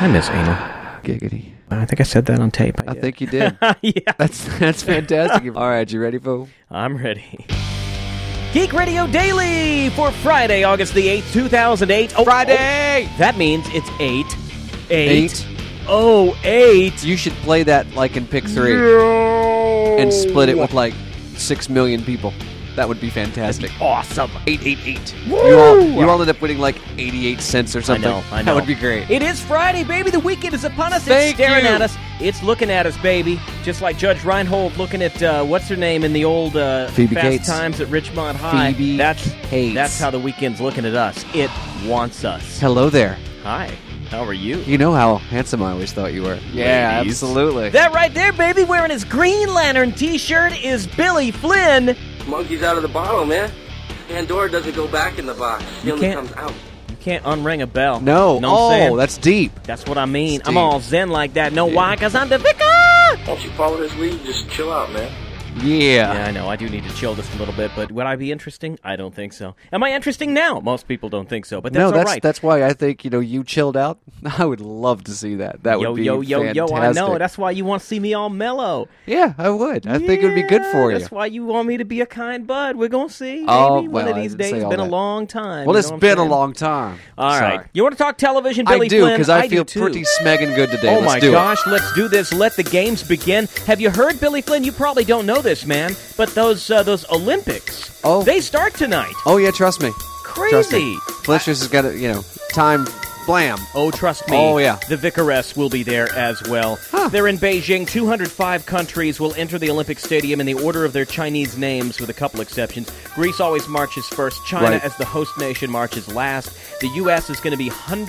I miss anal. Giggity. I think I said that on tape. I think you did. Yeah. That's fantastic. All right, you ready, Bo? I'm ready. Geek Radio Daily for Friday, August the 8th, 2008. Oh, Friday! Oh, that means it's 8. 8. Oh, 8. You should play that like in Pick 3 No. and split it with like 6 million people. That would be fantastic. Awesome. 888. Woo! You all end up winning like 88 cents or something. I know. That would be great. It is Friday, baby. The weekend is upon us. Thank it's staring you. at us. It's looking at us, baby. Just like Judge Reinhold looking at, what's her name in the old Phoebe Fast Cates. Times at Richmond High. Phoebe Cates. That's how the weekend's looking at us. It wants us. Hello there. Hi. How are you? You know how handsome I always thought you were. Yeah, Ladies. absolutely. That right there, baby, wearing his Green Lantern t-shirt is Billy Flynn. Monkey's out of the bottle, man. Pandora doesn't go back in the box. She You only can't- comes out. You can't unring a bell. No. Know what I'm saying? That's deep. That's what I mean. It's I'm deep. all zen like that. Know Yeah. why? Because I'm the vicar. Don't you follow this lead? Just chill out, man. Yeah. Yeah, I know. I do need to chill just a little bit, but would I be interesting? I don't think so. Am I interesting now? Most people don't think so, but that's No, all right. that's why I think, you chilled out. I would love to see that. That would be fantastic. I know. That's why you want to see me all mellow. Yeah, I would. I think it would be good for you. That's why you want me to be a kind bud. We're going to see. Maybe Oh, one well, of I these didn't days. say It's all been a that. long time. Well, you it's know what I'm been a saying? long time. All Sorry. right. You want to talk television, Billy I do, Flynn? because I do feel too. pretty smegging good today. Oh Let's my do gosh, let's do this. Let the games begin. Have you heard, Billy Flynn? You probably don't know this, man, but those Olympics, they start tonight. it. Oh, yeah, trust me. Trust Crazy. me. Fletcher's has got time, blam. Oh, trust me. Oh, yeah. The Vicaress will be there as well. Huh. They're in Beijing. 205 countries will enter the Olympic Stadium in the order of their Chinese names, with a couple exceptions. Greece always marches first. China, Right. as the host nation, marches last. The U.S. is going to be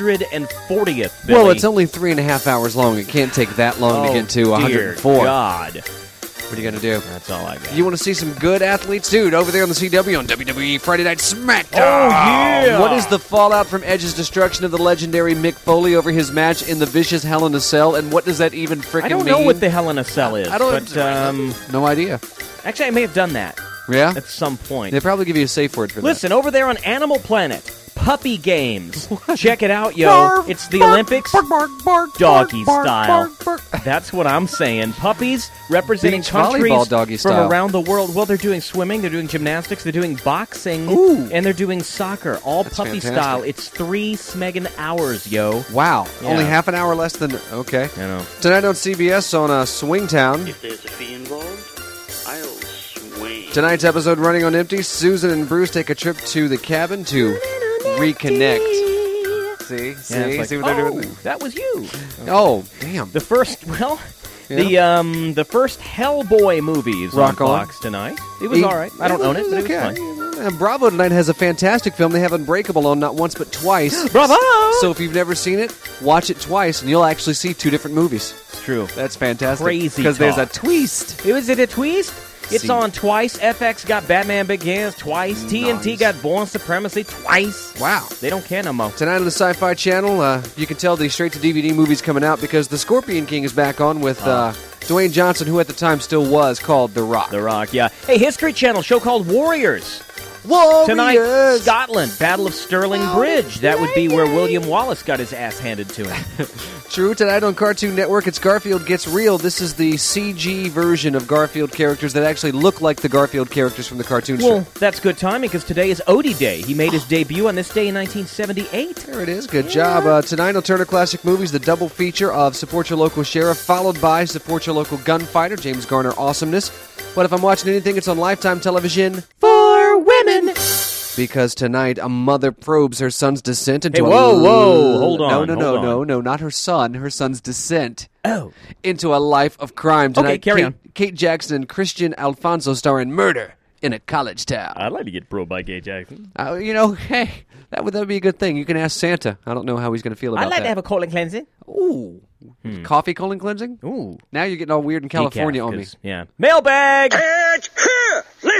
140th, Billy. Well, it's only 3.5 hours long. It can't take that long to get to dear 104. God. What are you going to do? That's all I got. You want to see some good athletes? Dude, over there on the CW on WWE Friday Night SmackDown. Oh, yeah. What is the fallout from Edge's destruction of the legendary Mick Foley over his match in the vicious Hell in a Cell? And what does that even frickin' I don't mean? know what the Hell in a Cell is. I don't. But, no idea. actually, I may have done that Yeah? at some point. They probably give you a safe word for Listen, over there on Animal Planet, Puppy Games. Check it out, yo. Bark, It's the bark, Olympics, bark, bark, bark, doggy bark, style. bark, bark, bark. That's what I'm saying. Puppies representing Beach countries volleyball doggy from style. around the world. Well, they're doing swimming, they're doing gymnastics, they're doing boxing, Ooh. and they're doing soccer. All That's puppy fantastic. style. It's 3 smeggin' hours, yo. Wow. Yeah. Only half an hour less than... Okay. I know. Tonight on CBS on Swingtown. If there's a fee involved, I'll swing. Tonight's episode running on empty. Susan and Bruce take a trip to the cabin to reconnect. See? Yeah, See? it's like, See what they're doing? oh, that was you. Oh, damn. The first, the first Hellboy movie is Rock on on. Fox tonight. It was all right. I don't own it, but it was okay. fun. And Bravo tonight has a fantastic film. They have Unbreakable on not once but twice. Bravo! So if you've never seen it, watch it twice, and you'll actually see 2 different movies. It's true. That's fantastic. Crazy because there's a talk. twist. Was it a twist? It's See. on twice. FX got Batman Begins twice. TNT Nice. got Born Supremacy twice. Wow. They don't care no more. Tonight on the Sci-Fi Channel, you can tell the straight-to-DVD movie's coming out because The Scorpion King is back on with Dwayne Johnson, who at the time still was called The Rock. The Rock, yeah. Hey, History Channel, show called Warriors. Warriors! Tonight, Scotland, Battle of Stirling Bridge. That would be where William Wallace got his ass handed to him. True, tonight on Cartoon Network, it's Garfield Gets Real. This is the CG version of Garfield characters that actually look like the Garfield characters from the cartoon Well, strip. that's good timing because today is Odie Day. He made his debut on this day in 1978. There it is. Good job. Tonight on Turner Classic Movies, the double feature of Support Your Local Sheriff, followed by Support Your Local Gunfighter, James Garner Awesomeness. But if I'm watching anything, it's on Lifetime Television For women. because tonight a mother probes her son's descent into Hey, a... whoa, hold on, No, not her son's descent Oh. into a life of crime. Tonight, Okay, carry on. Kate Jackson and Christian Alfonso star in Murder in a College Town. I'd like to get probed by Gay Jackson. Hey, that would be a good thing. You can ask Santa. I don't know how he's going to feel about I'd like that. to have a colon cleansing. Ooh. Coffee colon cleansing? Ooh. Now you're getting all weird in California Decaf, on me. 'cause- Yeah. Mailbag! It's here! Listen!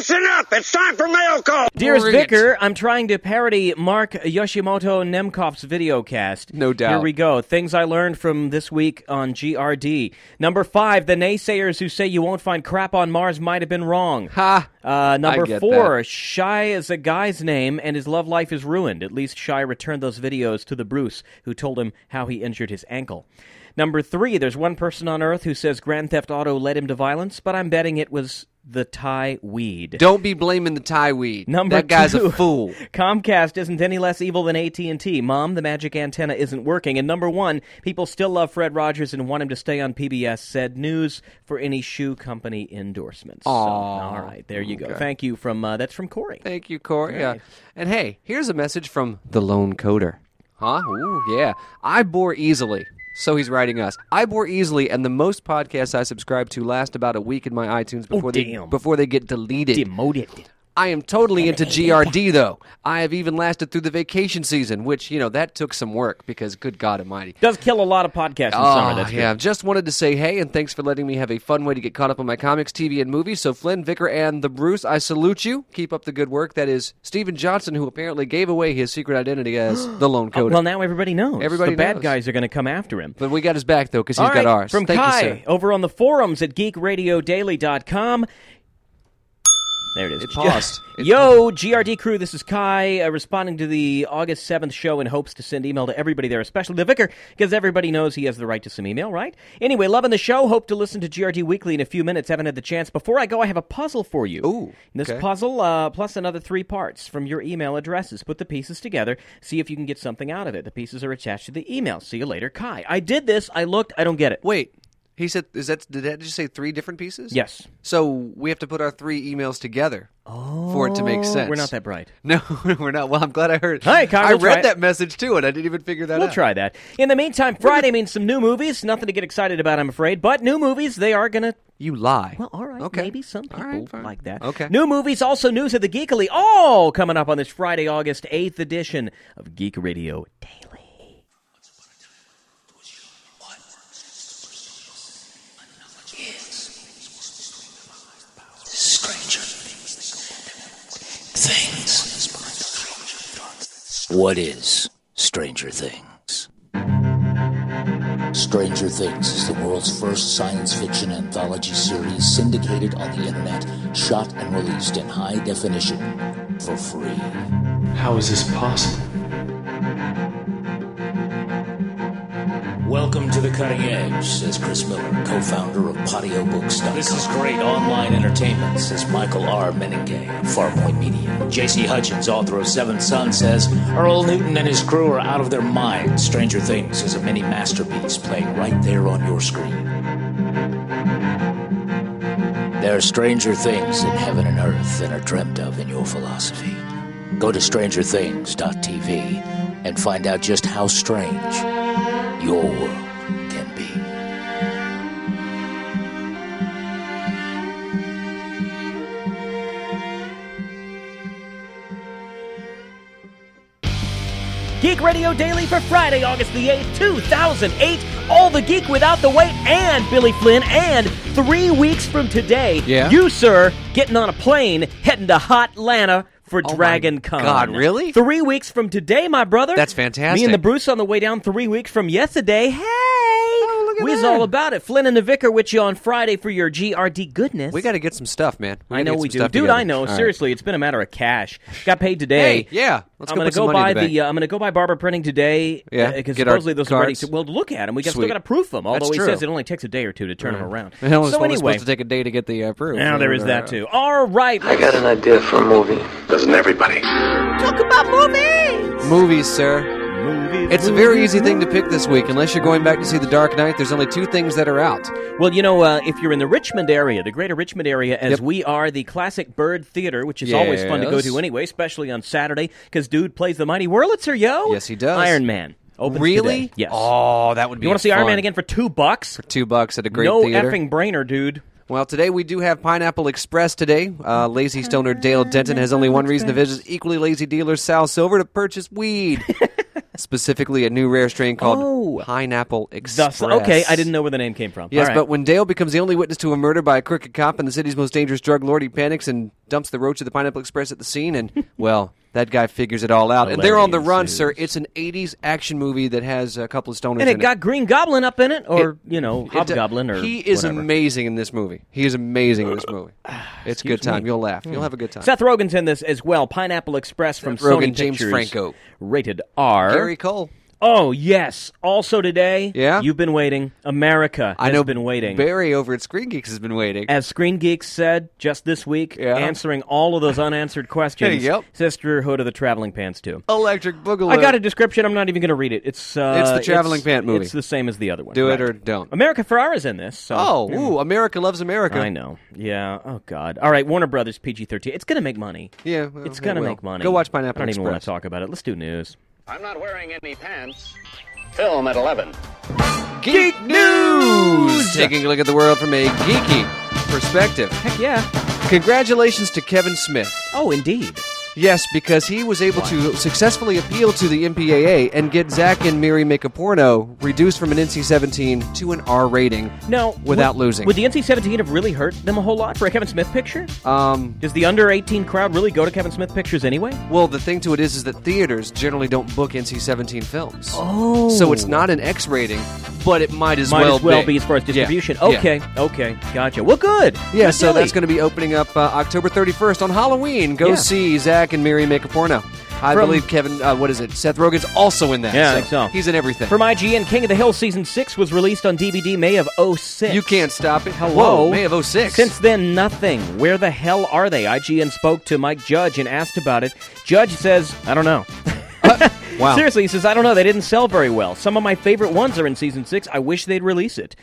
Listen up! It's time for mail call! Dearest Vicar, I'm trying to parody Mark Yoshimoto Nemcoff's videocast. No doubt. Here we go. Things I learned from this week on GRD. Number 5, the naysayers who say you won't find crap on Mars might have been wrong. Ha! Number 4, Shy is a guy's name and his love life is ruined. At least Shy returned those videos to the Bruce, who told him how he injured his ankle. Number 3, there's one person on Earth who says Grand Theft Auto led him to violence, but I'm betting it was the Thai weed. Don't be blaming the Thai weed. Number that guy's 2, a fool. Comcast isn't any less evil than AT&T. Mom, the magic antenna isn't working. And number 1, people still love Fred Rogers and want him to stay on PBS. Said news for any shoe company endorsements. All right, there you go. Thank you. That's from Corey. Thank you, Corey. Right. And hey, here's a message from the Lone Coder. Huh? Ooh, yeah. I bore easily. So he's writing us. I bore easily, and the most podcasts I subscribe to last about a week in my iTunes before they get deleted. Demoted. I am totally into GRD, though. I have even lasted through the vacation season, which, that took some work because, good God almighty. Does kill a lot of podcasts in summer. That's yeah. good. Just wanted to say hey, and thanks for letting me have a fun way to get caught up on my comics, TV, and movies. So Flynn, Vicar, and the Bruce, I salute you. Keep up the good work. That is Stephen Johnson, who apparently gave away his secret identity as the Lone Coder. Well, now everybody knows. Everybody the bad knows. Guys are going to come after him. But we got his back, though, because he's All got right, ours. From Thank Kai, you, sir. over on the forums at geekradiodaily.com. There it is. It paused. Yo, GRD crew, this is Kai responding to the August 7th show in hopes to send email to everybody there, especially the Vicar, because everybody knows he has the right to some email, right? Anyway, loving the show. Hope to listen to GRD Weekly in a few minutes. Haven't had the chance. Before I go, I have a puzzle for you. Ooh, This okay. puzzle, plus another 3 parts from your email addresses. Put the pieces together. See if you can get something out of it. The pieces are attached to the email. See you later, Kai. I did this. I looked. I don't get it. Wait. He said, did that just say 3 different pieces? Yes. So we have to put our 3 emails together for it to make sense. We're not that bright. No, we're not. Well, I'm glad I heard. Hi, Kai, I we'll try read it. that message, too, and I didn't even figure that out. We'll try that. In the meantime, Friday means some new movies. Nothing to get excited about, I'm afraid. But new movies, they are going to... You lie. Well, all right. Okay. Maybe some people All right, fine. like that. Okay. New movies, also news of the Geekly. All coming up on this Friday, August 8th edition of Geek Radio Daily. What is Stranger Things? Stranger Things is the world's first science fiction anthology series syndicated on the internet, shot and released in high definition for free. How is this possible? Welcome to the cutting edge, says Chris Miller, co-founder of PatioBooks.com. This is great online entertainment, says Michael R. Meningay of Farpoint Media. J.C. Hutchins, author of Seventh Son, says Earl Newton and his crew are out of their minds. Stranger Things is a mini masterpiece playing right there on your screen. There are stranger things in heaven and earth that are dreamt of in your philosophy. Go to strangerthings.tv and find out just how strange your world can be. Geek Radio Daily for Friday, August the 8th, 2008. All the geek without the weight and Billy Flynn. And 3 weeks from today, you, sir, getting on a plane, heading to Hot Atlanta for Dragon Con. God, really? 3 weeks from today, my brother. That's fantastic. Me and the Bruce on the way down 3 weeks from yesterday. Hey! We's all about it. Flynn and the Vicar with you on Friday for your GRD goodness. We got to get some stuff, man. I know we do. Dude, I know. Seriously, it's been a matter of cash. Got paid today. Hey, yeah. Let's I'm go going put to some go money buy in the bank. I'm going to go buy Barber Printing today. Yeah, Because get our supposedly those are ready. cards. Well, look at them. We still Sweet. got to proof them. Although That's he true. says it only takes a day or two to turn them around. It was So only anyway, supposed to take a day to get the proof. now there is that too. All right. I got an idea for a movie. Doesn't everybody? Talk about movies. Movies, sir. It's a very easy thing to pick this week. Unless you're going back to see The Dark Knight, there's only 2 things that are out. Well, if you're in the Richmond area, the greater Richmond area, as we are, the Classic Bird Theater, which is always fun to go to anyway, especially on Saturday, because dude plays the Mighty Wurlitzer, yo. Yes, he does. Iron Man. Opens Really? today. Yes. Oh, that would be You want to see fun. Iron Man again for $2? For $2 at a great no theater. effing brainer, dude. Well, today we do have Pineapple Express today. Lazy stoner Dale Denton has only one reason to visit equally lazy dealer Sal Silver to purchase weed. Specifically a new rare strain called Pineapple Express. Okay, I didn't know where the name came from. Yes, All right. but when Dale becomes the only witness to a murder by a crooked cop and the city's most dangerous drug lord, he panics and dumps the roach of the Pineapple Express at the scene, and, well, that guy figures it all out. And they're on the run, sir. It's an 80s action movie that has a couple of stoners in it. And it got Green Goblin up in it, or, Hobgoblin, or He is whatever. amazing in this movie. He is amazing in this movie. It's a good time. You'll laugh. You'll have a good time. Seth Rogen's in this as well. Pineapple Express from Seth Rogen, Sony James Pictures. Franco. Rated R. Gary Cole. Oh, yes. Also today, Yeah? you've been waiting. America I has know been waiting. Barry over at Screen Geeks has been waiting. As Screen Geeks said just this week, Yeah. answering all of those unanswered questions. Yep. Sisterhood of the Traveling Pants 2. Electric Boogaloo. I got a description. I'm not even going to read it. It's the Traveling Pant movie. It's the same as the other one. Do Right. it or don't. America Ferrera's in this. So, Oh, ooh, America loves America. I know. Yeah. Oh, God. All right, Warner Brothers PG-13. It's going to make money. Yeah, well, It's going to it will. make money. Go watch Pineapple I don't even want to Express. talk about it. Let's do news. I'm not wearing any pants. Film at 11. Geek News! Taking a look at the world from a geeky perspective. Heck yeah. Congratulations to Kevin Smith. Oh, indeed. Yes, because he was able to successfully appeal to the MPAA and get Zack and Miri Make a Porno reduced from an NC-17 to an R rating. No. Without losing. Would the NC-17 have really hurt them a whole lot for a Kevin Smith picture? Does the under-18 crowd really go to Kevin Smith pictures anyway? Well, the thing to it is that theaters generally don't book NC-17 films. Oh. So it's not an X rating, but it might as Might well as well be as far as distribution. Yeah. Okay, gotcha. Well, good. Yeah, Good so dilly. that's going to be opening up October 31st on Halloween. Go Yeah. see Zack and Miri Make a Porno. I believe Kevin, Seth Rogen's also in that. Yeah, I think so. He's in everything. From IGN, King of the Hill Season 6 was released on DVD May of 06. You can't stop it. Hello. Whoa, May of 06. Since then, nothing. Where the hell are they? IGN spoke to Mike Judge and asked about it. Judge says, I don't know. Wow. Seriously, he says, I don't know. They didn't sell very well. Some of my favorite ones are in Season 6. I wish they'd release it.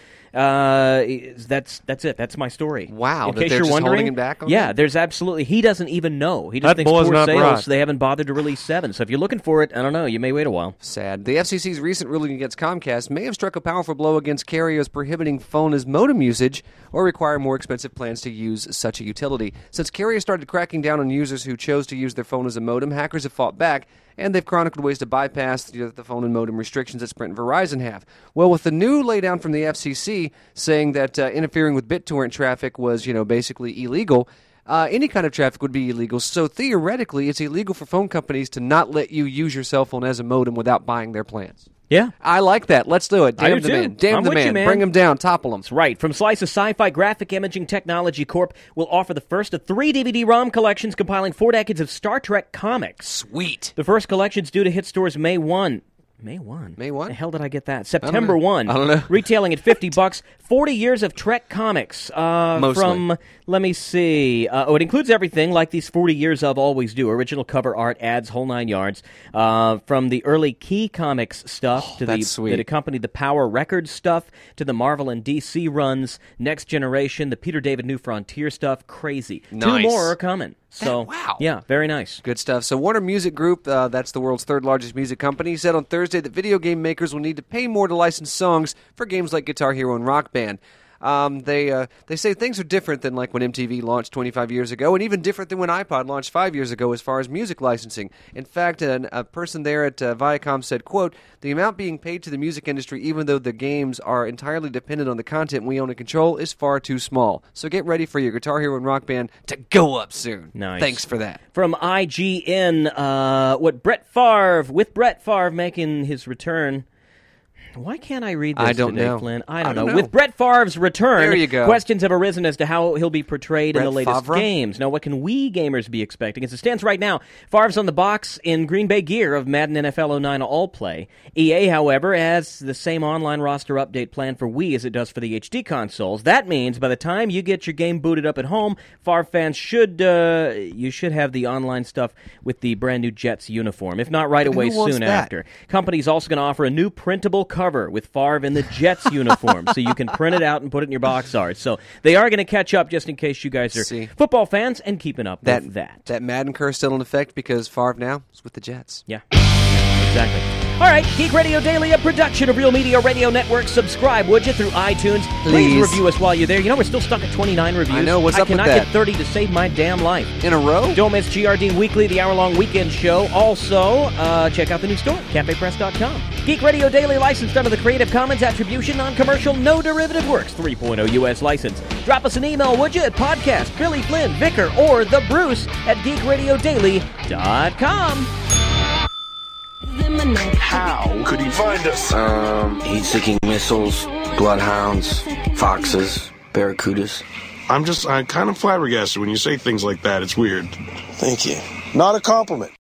That's it. That's my story. Wow, In that case they're you're just wondering, holding him back on yeah, that? there's absolutely. He doesn't even know. He just That thinks boy's poor not sales. bright. They haven't bothered to release 7. So if you're looking for it, I don't know. You may wait a while. Sad. The FCC's recent ruling against Comcast may have struck a powerful blow against carriers prohibiting phone as modem usage or require more expensive plans to use such a utility. Since carriers started cracking down on users who chose to use their phone as a modem, hackers have fought back, and they've chronicled ways to bypass the phone and modem restrictions that Sprint and Verizon have. Well, with the new laydown from the FCC saying that interfering with BitTorrent traffic was, basically illegal, any kind of traffic would be illegal. So theoretically, it's illegal for phone companies to not let you use your cell phone as a modem without buying their plans. Yeah. I like that. Let's do it. I Damn do the too. man. Damn I'm the with you, man. man. Bring him down. Topple him. That's right. From Slice of Sci-Fi, Graphic Imaging Technology Corp. will offer the first of 3 DVD-ROM collections compiling 4 decades of Star Trek comics. Sweet. The first collection's due to hit stores May 1. May 1? May 1? The hell did I get that? September know. 1. I don't know. Retailing at $50. 40 years of Trek comics. Mostly. From, let me see. It includes everything like these 40 years of always do. Original cover art, ads, whole 9 yards. From the early Key Comics stuff to that's sweet. that accompanied the Power Records stuff to the Marvel and DC runs, Next Generation, the Peter David New Frontier stuff. Crazy. Nice. 2 more are coming. So, wow. Yeah, very nice. Good stuff. So Warner Music Group, that's the world's third largest music company, said on Thursday that video game makers will need to pay more to license songs for games like Guitar Hero and Rock Band. They say things are different than like when MTV launched 25 years ago, and even different than when iPod launched 5 years ago as far as music licensing. In fact, a person there at Viacom said, quote, "The amount being paid to the music industry, even though the games are entirely dependent on the content we own and control, is far too small. So get ready for your Guitar Hero and Rock Band to go up soon." Nice. Thanks for that. From IGN, with Brett Favre making his return. Why can't I read this I don't today, know. Flynn? I I don't know. don't know. With Brett Favre's return, There you go. questions have arisen as to how he'll be portrayed in the Brett latest Favre? games. Now, what can we gamers be expecting? As it stands right now, Favre's on the box in Green Bay gear of Madden NFL 09 All Play. EA, however, has the same online roster update plan for Wii as it does for the HD consoles. That means by the time you get your game booted up at home, Favre fans should have the online stuff with the brand new Jets uniform, if not right Who away wants soon that? after. Company's also going to offer a new printable cover with Favre in the Jets uniform, so you can print it out and put it in your box art. So they are going to catch up just in case you guys are See. football fans and keeping up with that. That Madden curse still in effect because Favre now is with the Jets. Yeah, exactly. All right, Geek Radio Daily, a production of Real Media Radio Network. Subscribe, would you, through iTunes. Please review us while you're there. You know, we're still stuck at 29 reviews. I know, what's up with that? I cannot get 30 to save my damn life. In a row? Don't miss GRD Weekly, the hour-long weekend show. Also, check out the new store, cafepress.com. Geek Radio Daily, licensed under the Creative Commons Attribution, Non-Commercial, No Derivative Works, 3.0 U.S. license. Drop us an email, would you, at podcast, Billy Flynn, Vicar, or The Bruce at geekradiodaily.com. How could he find us? Heat-seeking missiles, bloodhounds, foxes, barracudas. I'm kind of flabbergasted when you say things like that. It's weird. Thank you. Not a compliment.